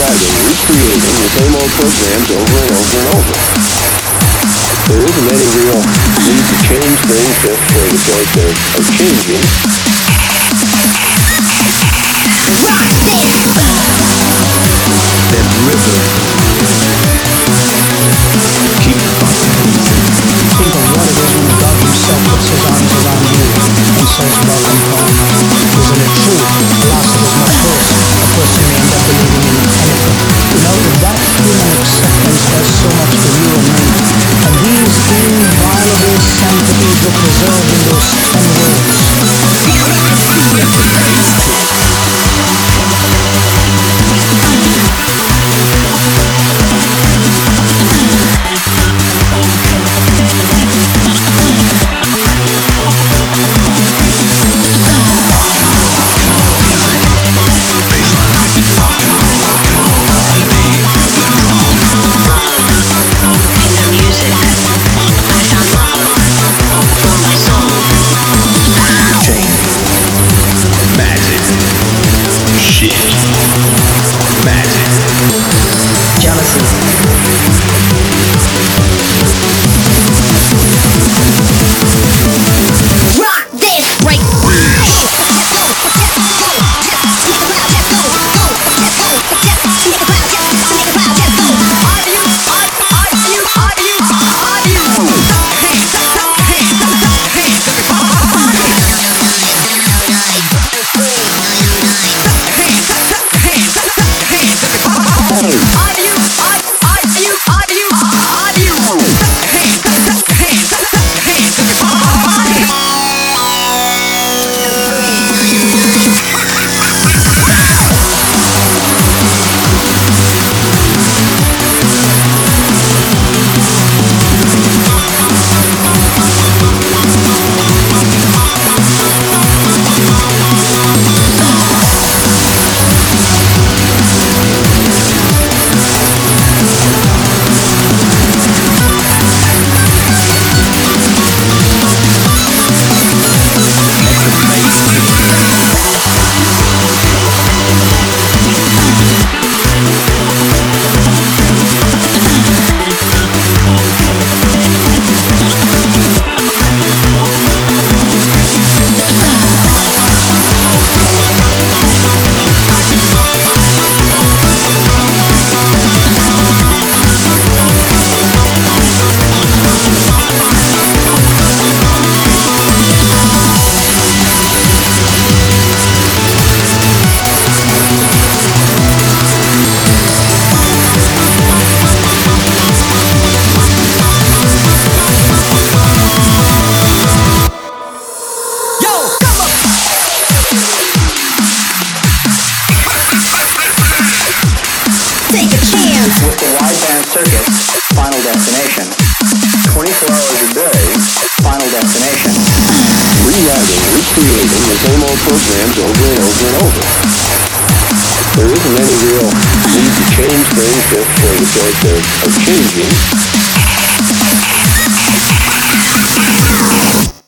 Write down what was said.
rewriting, recreating the same old programs over and over and over. There isn't any real need to change things just for the sake of changing. That rhythm. Keep bumping. Think of what it is when God himself puts his arms around you and says, welcome home. Isn't it true? Philosophers must first, a person may end up believing in anything. You know that human acceptance does so much for you and me. And these inviolable sanctities were preserved in those 10 words. With the wideband circuit, Final Destination. 24 hours a day, Final Destination. Rewriting, recreating the same old programs over and over and over. There isn't any real need to change things just for the sake of changing.